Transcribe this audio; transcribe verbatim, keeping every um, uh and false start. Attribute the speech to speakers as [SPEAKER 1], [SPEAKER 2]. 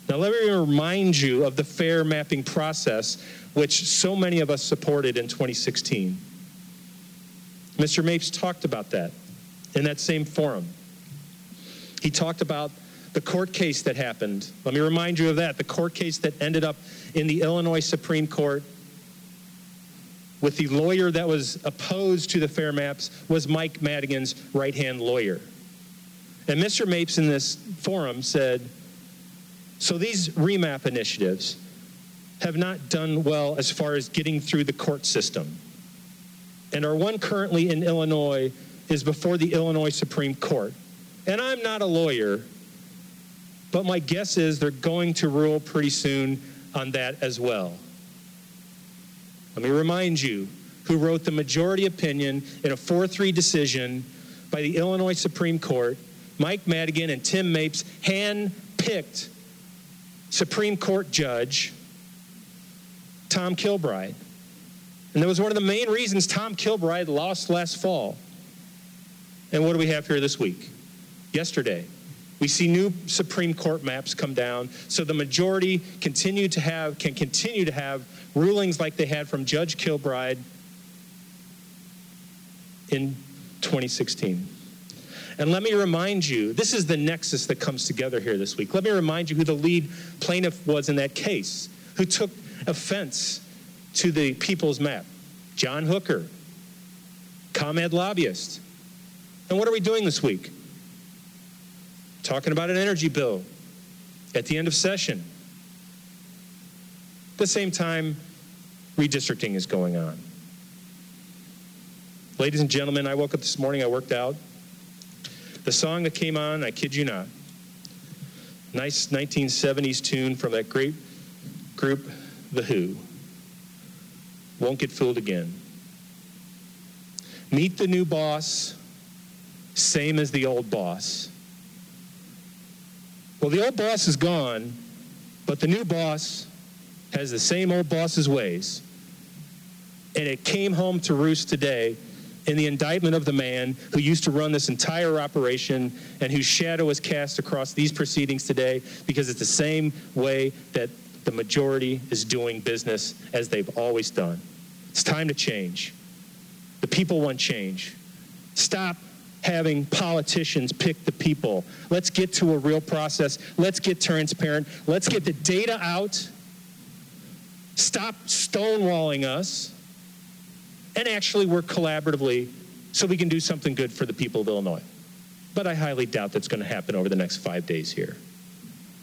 [SPEAKER 1] Now, let me remind you of the fair mapping process, which so many of us supported in twenty sixteen. Mister Mapes talked about that in that same forum. He talked about the court case that happened. Let me remind you of that. The court case that ended up in the Illinois Supreme Court with the lawyer that was opposed to the fair maps was Mike Madigan's right-hand lawyer. And Mister Mapes in this forum said, so these remap initiatives have not done well as far as getting through the court system. And our one currently in Illinois is before the Illinois Supreme Court. And I'm not a lawyer, but my guess is they're going to rule pretty soon on that as well. Let me remind you who wrote the majority opinion in a four three decision by the Illinois Supreme Court. Mike Madigan and Tim Mapes hand-picked Supreme Court Judge Tom Kilbride. And that was one of the main reasons Tom Kilbride lost last fall. And what do we have here this week? Yesterday, we see new Supreme Court maps come down, so the majority continue to have, can continue to have rulings like they had from Judge Kilbride in twenty sixteen. And let me remind you, this is the nexus that comes together here this week. Let me remind you who the lead plaintiff was in that case, who took offense to the People's Map. John Hooker, ComEd lobbyist. And what are we doing this week? Talking about an energy bill at the end of session. At the same time, redistricting is going on. Ladies and gentlemen, I woke up this morning, I worked out. The song that came on, I kid you not, nice nineteen seventies tune from that great group, The Who. Won't Get Fooled Again. Meet the new boss, same as the old boss. Well, the old boss is gone, but the new boss has the same old boss's ways. And it came home to roost today in the indictment of the man who used to run this entire operation and whose shadow is cast across these proceedings today, because it's the same way that the majority is doing business as they've always done. It's time to change. The people want change. Stop having politicians pick the people. Let's get to a real process. Let's get transparent. Let's get the data out. Stop stonewalling us and actually work collaboratively so we can do something good for the people of Illinois. But I highly doubt that's going to happen over the next five days here.